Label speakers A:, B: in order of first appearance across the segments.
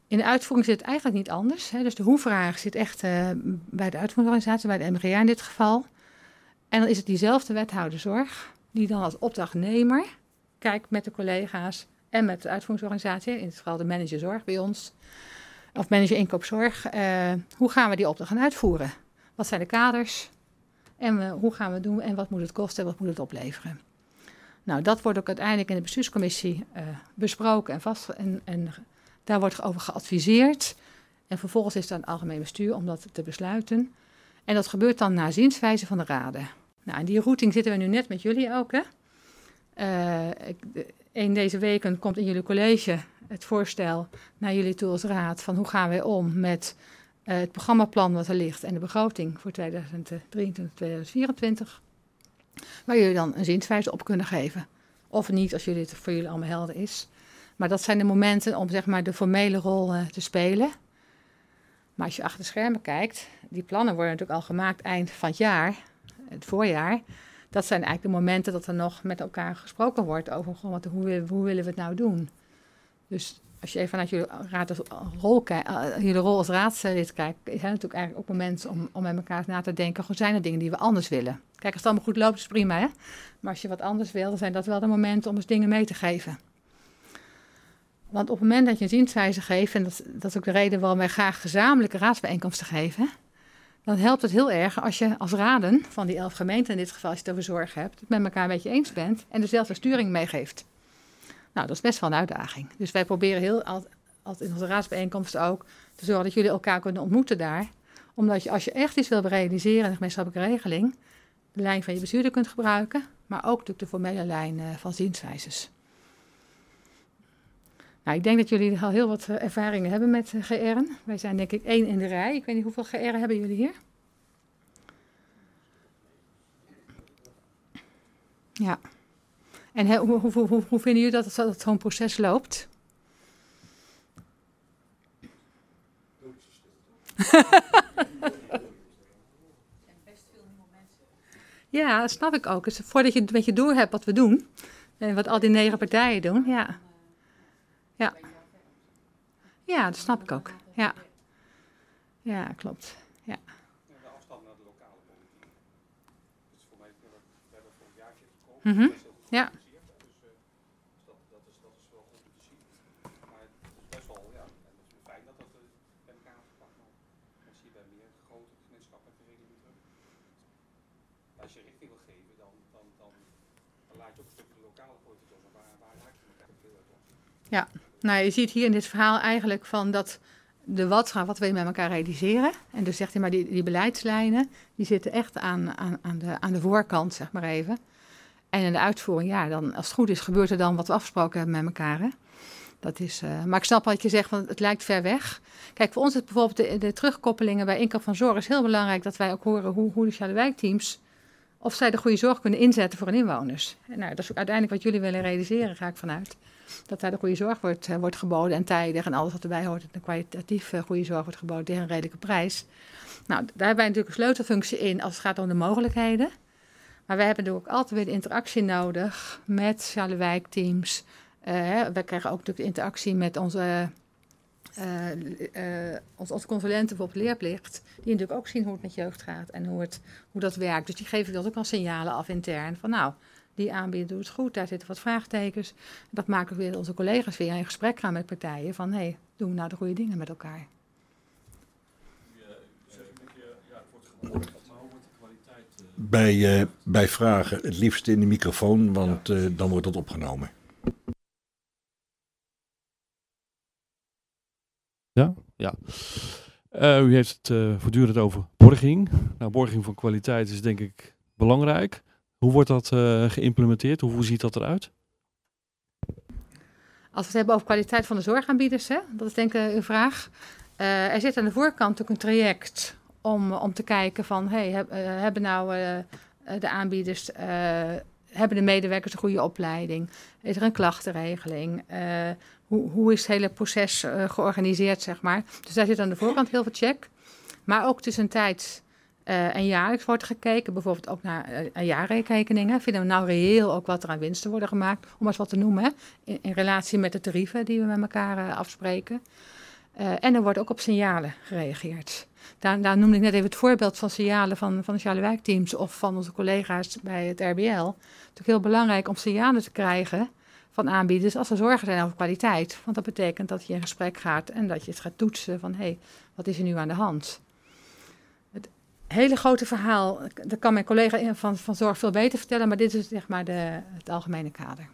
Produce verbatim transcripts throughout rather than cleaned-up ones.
A: In de uitvoering zit het eigenlijk niet anders. Hè. Dus de hoe-vraag zit echt uh, bij de uitvoeringsorganisatie, bij de M G A in dit geval. En dan is het diezelfde wethouder zorg die dan als opdrachtnemer kijkt met de collega's en met de uitvoeringsorganisatie, in dit geval de manager zorg bij ons, of manager inkoopzorg, uh, hoe gaan we die opdracht gaan uitvoeren? Wat zijn de kaders? En uh, hoe gaan we het doen? En wat moet het kosten en wat moet het opleveren? Nou, dat wordt ook uiteindelijk in de bestuurscommissie uh, besproken en vast. En, en daar wordt over geadviseerd. En vervolgens is het aan het algemeen bestuur om dat te besluiten. En dat gebeurt dan naar zienswijze van de raden. Nou, in die routing zitten we nu net met jullie ook, hè? Uh, ik, de, een deze weken komt in jullie college het voorstel naar jullie toe als raad van hoe gaan wij om met uh, het programmaplan wat er ligt en de begroting voor tweeduizend drieëntwintig tot tweeduizend vierentwintig. Waar jullie dan een zienswijze op kunnen geven. Of niet, als jullie het voor jullie allemaal helder is. Maar dat zijn de momenten om zeg maar de formele rol uh, te spelen. Maar als je achter de schermen kijkt, die plannen worden natuurlijk al gemaakt eind van het jaar, het voorjaar. Dat zijn eigenlijk de momenten dat er nog met elkaar gesproken wordt over gewoon, wat, hoe, hoe willen we het nou doen. Dus als je even naar jullie, raad als rol, uh, jullie rol als raadslid kijkt, is het natuurlijk eigenlijk ook momenten om, om met elkaar na te denken, gewoon zijn er dingen die we anders willen. Kijk, als het allemaal goed loopt, is prima, hè? Maar als je wat anders wil, dan zijn dat wel de momenten om eens dingen mee te geven. Want op het moment dat je een zienswijze geeft, en dat, dat is ook de reden waarom wij graag gezamenlijke raadsbijeenkomsten geven, dan helpt het heel erg als je als raden van die elf gemeenten, in dit geval als je het over zorg hebt, het met elkaar een beetje eens bent en dezelfde sturing meegeeft. Nou, dat is best wel een uitdaging. Dus wij proberen heel altijd in onze raadsbijeenkomsten ook te zorgen dat jullie elkaar kunnen ontmoeten daar. Omdat je als je echt iets wil realiseren in de gemeenschappelijke regeling, de lijn van je bestuurder kunt gebruiken, maar ook natuurlijk de formele lijn uh, van zienswijzes. Nou, ik denk dat jullie al heel wat uh, ervaringen hebben met uh, G R'en. Wij zijn denk ik één in de rij. Ik weet niet hoeveel G R'en hebben jullie hier? Ja. En he, hoe, hoe, hoe, hoe vinden jullie dat, het, dat zo'n proces loopt? Ja, dat snap ik ook. Dus voordat je een beetje door hebt wat we doen, en wat al die negen partijen doen, ja. Ja, ja dat snap ik ook. Ja, ja klopt. Ja.
B: De afstand naar de lokale politiek. Dat is voor mij, we hebben voor een jaartje gekomen.
A: Mm-hmm. Ja.
B: Dus uh, dat, dat, is, dat is wel goed om te zien. Maar het is best wel, ja, en het is fijn dat dat uh, bij elkaar gepakt wordt. Dat zie je bij meer grote gemeenschappelijke regelingen terug. Als je richting wil geven, dan, dan, dan, dan laat je ook een stuk de lokale politiek door. Waar, waar raak je elkaar veel uit ons?
A: Ja, nou je ziet hier in dit verhaal eigenlijk van dat de wat gaan, wat wil je met elkaar realiseren. En dus zegt hij maar, die, die beleidslijnen, die zitten echt aan, aan, aan, de, aan de voorkant, zeg maar even. En in de uitvoering, ja, dan, als het goed is, gebeurt er dan wat we afgesproken hebben met elkaar. Hè? Dat is, uh, maar ik snap wat je zegt, want het lijkt ver weg. Kijk, voor ons is bijvoorbeeld de, de terugkoppelingen bij inkoop van zorg is heel belangrijk dat wij ook horen hoe, hoe de sociale wijkteams, of zij de goede zorg kunnen inzetten voor hun inwoners. En nou, dat is ook uiteindelijk wat jullie willen realiseren, ga ik vanuit. Dat daar de goede zorg wordt, uh, wordt geboden en tijdig en alles wat erbij hoort. En kwalitatief uh, goede zorg wordt geboden tegen een redelijke prijs. Nou, daar hebben wij natuurlijk een sleutelfunctie in als het gaat om de mogelijkheden. Maar wij hebben natuurlijk ook altijd weer de interactie nodig met sociale wijkteams. Uh, we krijgen ook natuurlijk de interactie met onze, uh, uh, onze, onze consulenten voor leerplicht. Die natuurlijk ook zien hoe het met jeugd gaat en hoe, het, hoe dat werkt. Dus die geven dat ook al signalen af intern. Van nou, die aanbieder doet het goed, daar zitten wat vraagtekens. Dat maken we weer onze collega's weer in gesprek gaan met partijen. Van hé, hey, doen we nou de goede dingen met elkaar.
C: Bij, uh, bij vragen het liefst in de microfoon, want uh, dan wordt dat opgenomen.
D: Ja, ja. Uh, u heeft het uh, voortdurend over borging. Nou, borging van kwaliteit is denk ik belangrijk. Hoe wordt dat uh, geïmplementeerd? Hoe, hoe ziet dat eruit?
A: Als we het hebben over kwaliteit van de zorgaanbieders, hè, dat is denk ik uw vraag. Uh, er zit aan de voorkant ook een traject om, om te kijken van, hey, heb, uh, hebben nou uh, de aanbieders, uh, hebben de medewerkers een goede opleiding? Is er een klachtenregeling? Uh, hoe, hoe is het hele proces uh, georganiseerd, zeg maar? Dus daar zit aan de voorkant heel veel check. Maar ook tussentijds uh, en jaarlijks wordt gekeken, bijvoorbeeld ook naar uh, jaarrekeningen. Vinden we nou reëel ook wat er aan winsten worden gemaakt, om eens wat te noemen, hè? In, in relatie met de tarieven die we met elkaar uh, afspreken. Uh, en er wordt ook op signalen gereageerd. Daar, daar noemde ik net even het voorbeeld van signalen van, van de sociale wijkteams of van onze collega's bij het R B L. Het is natuurlijk heel belangrijk om signalen te krijgen van aanbieders als er zorgen zijn over kwaliteit. Want dat betekent dat je in gesprek gaat en dat je het gaat toetsen van hé, hey, wat is er nu aan de hand? Het hele grote verhaal, dat kan mijn collega van, van zorg veel beter vertellen, maar dit is zeg maar de, het algemene kader.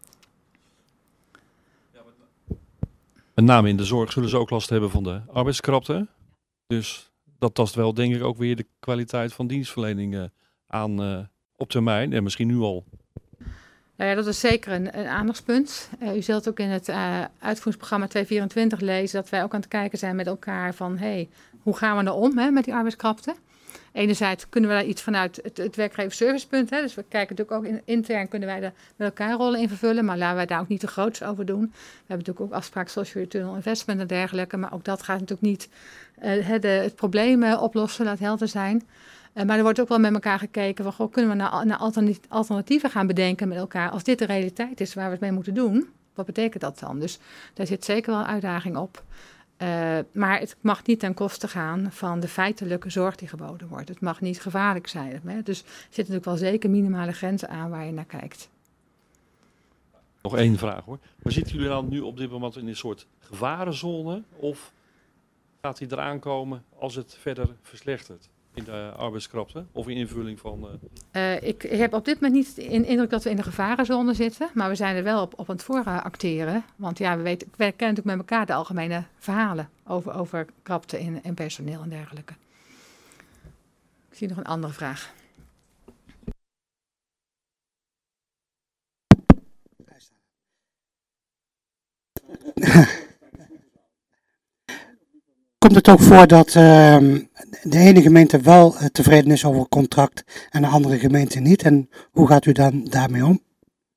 D: Met name in de zorg zullen ze ook last hebben van de arbeidskrapte. Dus dat tast wel denk ik ook weer de kwaliteit van dienstverlening uh, aan uh, op termijn en misschien nu al.
A: Nou ja, dat is zeker een, een aandachtspunt. Uh, u zult ook in het uh, uitvoeringsprogramma tweehonderdvierentwintig lezen dat wij ook aan het kijken zijn met elkaar van hey, hoe gaan we nou om hè, met die arbeidskrapte? Enerzijds kunnen we daar iets vanuit het, het werkgeverservicepunt. Hè, dus we kijken natuurlijk ook in, intern kunnen wij daar met elkaar rollen in vervullen. Maar laten wij daar ook niet te groots over doen. We hebben natuurlijk ook afspraken social return on investment en dergelijke. Maar ook dat gaat natuurlijk niet uh, de, het probleem uh, oplossen, laat helder zijn. Uh, maar er wordt ook wel met elkaar gekeken van goh, kunnen we naar, naar alternatieven gaan bedenken met elkaar. Als dit de realiteit is waar we het mee moeten doen, wat betekent dat dan? Dus daar zit zeker wel een uitdaging op. Uh, maar het mag niet ten koste gaan van de feitelijke zorg die geboden wordt. Het mag niet gevaarlijk zijn. Hè? Dus er zitten natuurlijk wel zeker minimale grenzen aan waar je naar kijkt.
D: Nog één vraag hoor. Maar zitten jullie dan nu op dit moment in een soort gevarenzone? Of gaat die eraan komen als het verder verslechtert in de arbeidskrapte? Of in invulling van... Uh...
A: Uh, ik heb op dit moment niet de indruk dat we in de gevarenzone zitten. Maar we zijn er wel op, op aan het vooracteren. Want ja, we, weten, we kennen natuurlijk met elkaar de algemene verhalen over, over krapte in, in personeel en dergelijke. Ik zie nog een andere vraag.
E: Komt het ook voor dat uh, de ene gemeente wel uh, tevreden is over het contract en de andere gemeente niet? En hoe gaat u dan daarmee om?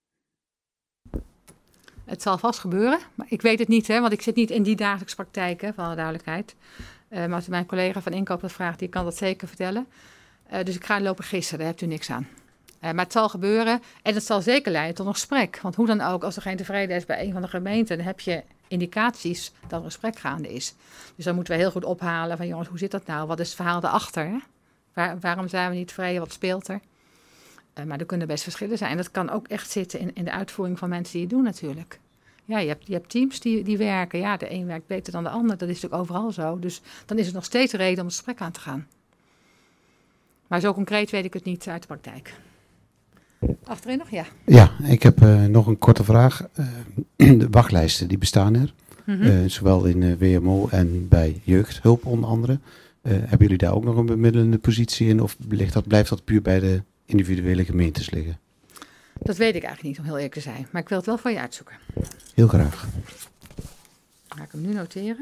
A: Het zal vast gebeuren, maar ik weet het niet, hè, want ik zit niet in die dagelijkse praktijk, hè, van alle duidelijkheid. Uh, maar als u mijn collega van inkoop dat vraagt, die kan dat zeker vertellen. Uh, dus ik ga lopen gissen, daar hebt u niks aan. Uh, maar het zal gebeuren en het zal zeker leiden tot een gesprek. Want hoe dan ook, als er geen tevredenheid is bij een van de gemeenten, dan heb je indicaties dat er een gesprek gaande is. Dus dan moeten we heel goed ophalen van jongens, hoe zit dat nou? Wat is het verhaal daarachter? Hè? Waar, waarom zijn we niet tevreden? Wat speelt er? Uh, maar er kunnen best verschillen zijn. En dat kan ook echt zitten in, in de uitvoering van mensen die het doen natuurlijk. Ja, je hebt, je hebt teams die, die werken. Ja, de een werkt beter dan de ander. Dat is natuurlijk overal zo. Dus dan is het nog steeds een reden om het gesprek aan te gaan. Maar zo concreet weet ik het niet uit de praktijk. Achterin nog? Ja.
F: Ja, ik heb uh, nog een korte vraag. Uh, de wachtlijsten, die bestaan er. Mm-hmm. Uh, zowel in uh, W M O en bij jeugdhulp onder andere. Uh, hebben jullie daar ook nog een bemiddelende positie in? Of ligt dat, blijft dat puur bij de individuele gemeentes liggen?
A: Dat weet ik eigenlijk niet, om heel eerlijk te zijn. Maar ik wil het wel voor je uitzoeken.
F: Heel graag.
A: Ga ik hem nu noteren.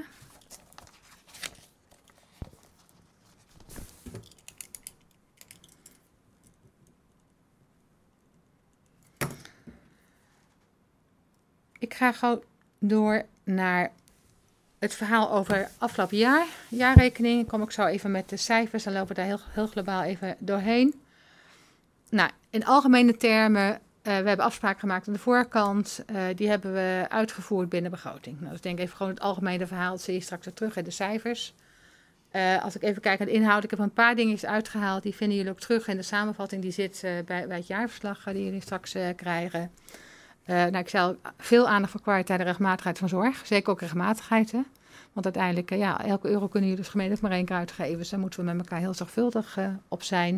A: Ik ga gauw door naar het verhaal over afgelopen jaar. Jaarrekening. Ik kom ook zo even met de cijfers en lopen daar heel, heel globaal even doorheen. Nou, in algemene termen, uh, we hebben afspraken gemaakt aan de voorkant. Uh, die hebben we uitgevoerd binnen begroting. Nou, dus denk even gewoon het algemene verhaal. Dat zie je straks weer terug in de cijfers. Uh, als ik even kijk naar de inhoud. Ik heb een paar dingetjes uitgehaald. Die vinden jullie ook terug in de samenvatting. Die zit uh, bij, bij het jaarverslag uh, die jullie straks uh, krijgen. Uh, nou, ik zei veel aandacht voor kwaliteit en regelmatigheid van zorg. Zeker ook regelmatigheid. Hè? Want uiteindelijk, uh, ja, elke euro kunnen jullie dus gemeente maar één keer uitgeven. Dus daar moeten we met elkaar heel zorgvuldig uh, op zijn.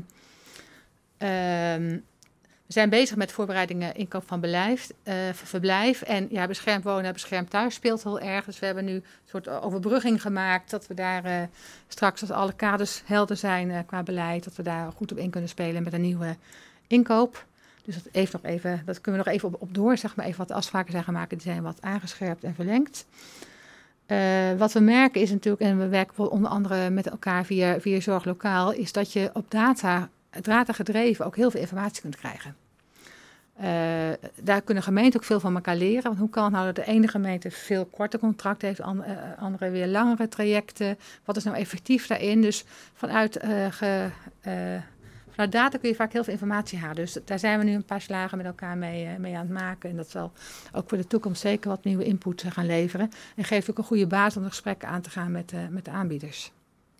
A: Um, we zijn bezig met voorbereidingen inkoop van beleid, uh, verblijf. En ja, beschermd wonen, beschermd thuis speelt heel erg. Dus we hebben nu een soort overbrugging gemaakt. Dat we daar uh, straks, als alle kaders helder zijn uh, qua beleid, dat we daar goed op in kunnen spelen met een nieuwe inkoop. Dus dat, heeft nog even, dat kunnen we nog even op, op door, zeg maar even wat de afspraken zijn gemaakt. Die zijn wat aangescherpt en verlengd. Uh, wat we merken is natuurlijk, en we werken onder andere met elkaar via, via Zorg Lokaal, is dat je op data, data gedreven ook heel veel informatie kunt krijgen. Uh, daar kunnen gemeenten ook veel van elkaar leren. Want hoe kan het nou dat de ene gemeente veel korter contract heeft, an, uh, andere weer langere trajecten? Wat is nou effectief daarin? Dus vanuit uh, ge, uh, Vanuit data kun je vaak heel veel informatie halen. Dus daar zijn we nu een paar slagen met elkaar mee, uh, mee aan het maken. En dat zal ook voor de toekomst zeker wat nieuwe input uh, gaan leveren. En geeft ook een goede basis om de gesprekken aan te gaan met, uh, met de aanbieders.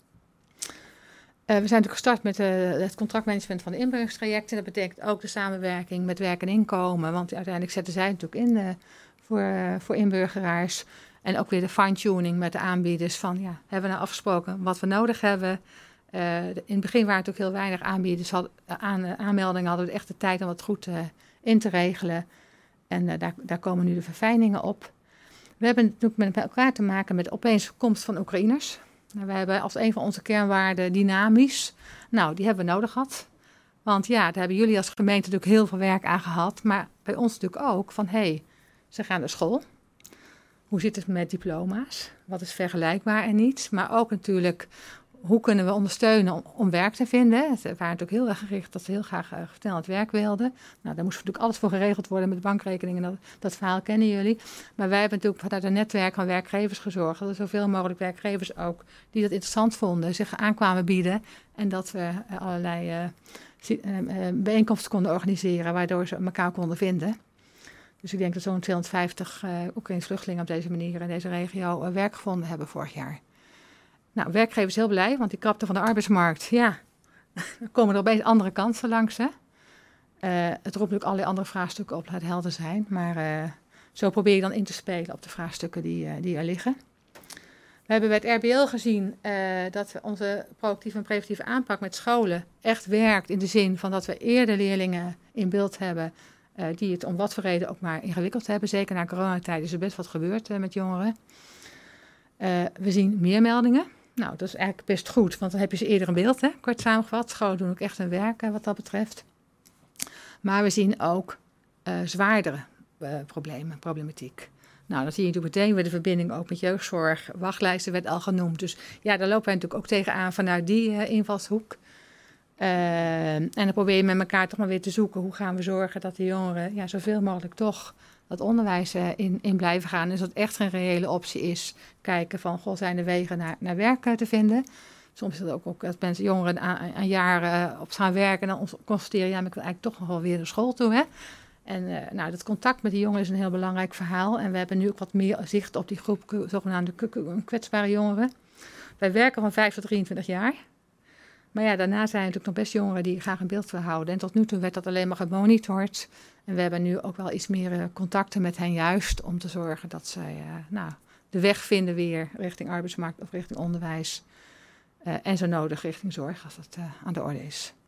A: Uh, we zijn natuurlijk gestart met uh, het contractmanagement van de inburgeringstrajecten. Dat betekent ook de samenwerking met werk en inkomen. Want uiteindelijk zetten zij natuurlijk in uh, voor, uh, voor inburgeraars. En ook weer de fine-tuning met de aanbieders van, ja, hebben we nou afgesproken wat we nodig hebben. Uh, in het begin waren het ook heel weinig aanbieders, hadden, aan, uh, aanmeldingen hadden we echt de tijd om het goed uh, in te regelen. En uh, daar, daar komen nu de verfijningen op. We hebben natuurlijk met elkaar te maken met opeens komst van Oekraïners. Nou, we hebben als een van onze kernwaarden dynamisch. Nou, die hebben we nodig gehad. Want ja, daar hebben jullie als gemeente natuurlijk heel veel werk aan gehad. Maar bij ons natuurlijk ook van, hé, hey, ze gaan naar school. Hoe zit het met diploma's? Wat is vergelijkbaar en niet? Maar ook natuurlijk, hoe kunnen we ondersteunen om, om werk te vinden? Ze waren natuurlijk heel erg gericht dat ze heel graag uh, snel het werk wilden. Nou, daar moest natuurlijk alles voor geregeld worden met bankrekeningen. Dat, dat verhaal kennen jullie. Maar wij hebben natuurlijk vanuit een netwerk van werkgevers gezorgd dat er zoveel mogelijk werkgevers ook die dat interessant vonden, zich aankwamen bieden. En dat we uh, allerlei uh, uh, uh, bijeenkomsten konden organiseren waardoor ze elkaar konden vinden. Dus ik denk dat zo'n tweehonderdvijftig uh, Oekraïnse vluchtelingen op deze manier in deze regio uh, werk gevonden hebben vorig jaar. Nou, werkgevers heel blij, want die krapte van de arbeidsmarkt, ja, dan komen er opeens andere kansen langs. Hè? Uh, het roept natuurlijk allerlei andere vraagstukken op, laat helder zijn. Maar uh, zo probeer je dan in te spelen op de vraagstukken die, uh, die er liggen. We hebben bij het R B L gezien uh, dat we onze proactieve en preventieve aanpak met scholen echt werkt. In de zin van dat we eerder leerlingen in beeld hebben uh, die het om wat voor reden ook maar ingewikkeld hebben. Zeker na coronatijd is er best wat gebeurd uh, met jongeren. Uh, we zien meer meldingen. Nou, dat is eigenlijk best goed, want dan heb je ze eerder in beeld, hè? Kort samengevat. Scholen doen ook echt hun werk uh, wat dat betreft. Maar we zien ook uh, zwaardere uh, problemen, problematiek. Nou, dan zie je natuurlijk meteen weer de verbinding ook met jeugdzorg. Wachtlijsten werd al genoemd. Dus ja, daar lopen wij natuurlijk ook tegenaan vanuit die uh, invalshoek. Uh, en dan probeer je met elkaar toch maar weer te zoeken. Hoe gaan we zorgen dat de jongeren ja, zoveel mogelijk toch dat onderwijs uh, in, in blijven gaan. Dus dat echt geen reële optie is. Kijken van, goh, zijn er wegen naar, naar werk uh, te vinden. Soms is het ook, ook dat mensen jongeren aan, aan jaren uh, op gaan werken. En dan constateren, ja, maar ik wil eigenlijk toch nog wel weer naar school toe, hè. En uh, nou, dat contact met die jongeren is een heel belangrijk verhaal. En we hebben nu ook wat meer zicht op die groep zogenaamde kwetsbare jongeren. Wij werken van vijf tot drieëntwintig jaar. Maar ja, daarna zijn er natuurlijk nog best jongeren die graag een beeld willen houden. En tot nu toe werd dat alleen maar gemonitord. En we hebben nu ook wel iets meer uh, contacten met hen juist om te zorgen dat zij uh, nou, de weg vinden weer richting arbeidsmarkt of richting onderwijs. Uh, en zo nodig richting zorg als dat uh, aan de orde is.